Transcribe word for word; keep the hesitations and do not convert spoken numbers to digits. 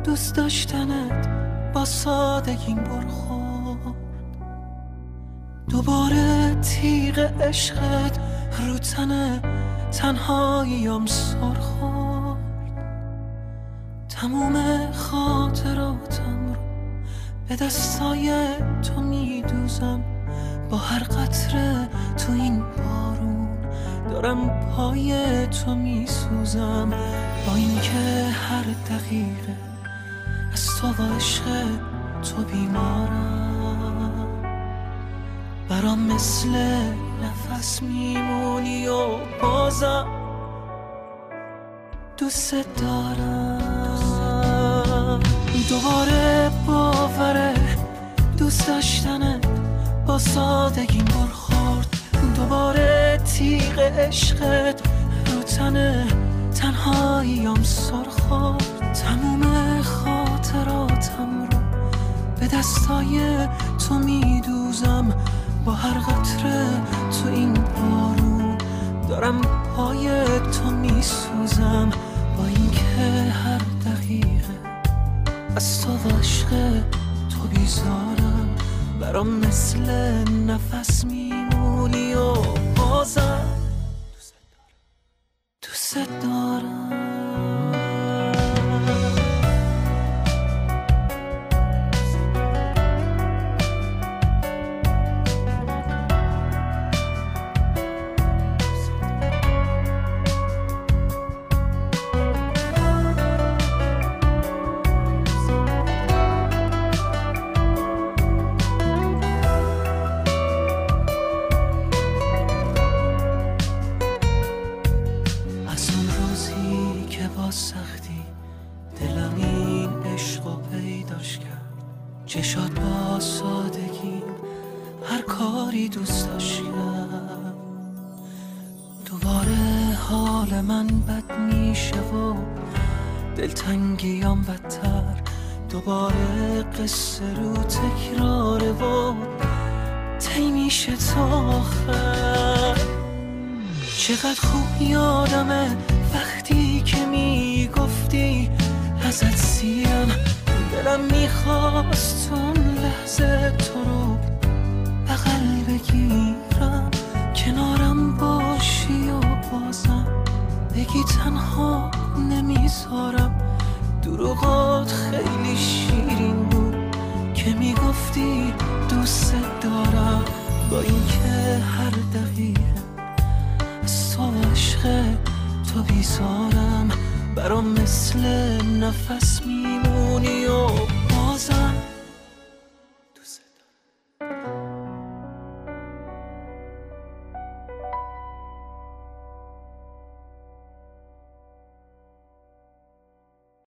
دوست داشتنت با سادگیم برخورد، دوباره تیغ عشقت رو تن تنهاییم سر خورد. تموم خاطراتم رو به دستای تو میدوزم، با هر قطره تو این بارون دارم پای تو میسوزم. با اینکه هر دقیقه از تو و عشق تو بیمارم، برام مثل نفس میمونی و بازم دوست دارم. دوباره باوره دوست داشتنت با سادگیم برخورد، دوباره تیغ عشقت رو تن تنهاییم سر خورد. تموم خاطراتم رو به دستای تو میدوزم، با هر قطره تو این بارون دارم پای تو میسوزم. با اینکه هر دقیقه از تو و عشق تو بیزارم، برام مثل نفس میمونی و بازم دوست دارم. سختی دلم این عشقو پیداش کرد، چشات با سادگی هر کاری دوست داشت کرد. دوباره حال من بد میشه و دلتنگیام بدتر، دوباره قصه رو تکراره و طی میشه تا آخر. چقدر خوب یادمه وقتی که میگفتی ازت سیرم، دلم میخواست اون لحظه تو رو بغل بگیرم، کنارم باشی و بازم بگی تنها نمیذارم. دروغات خیلی شیرین بود که میگفتی دوست دارم، با اینکه هر دقیقه از تو و عشق تو بیزارم، برام مثل نفس میمونی و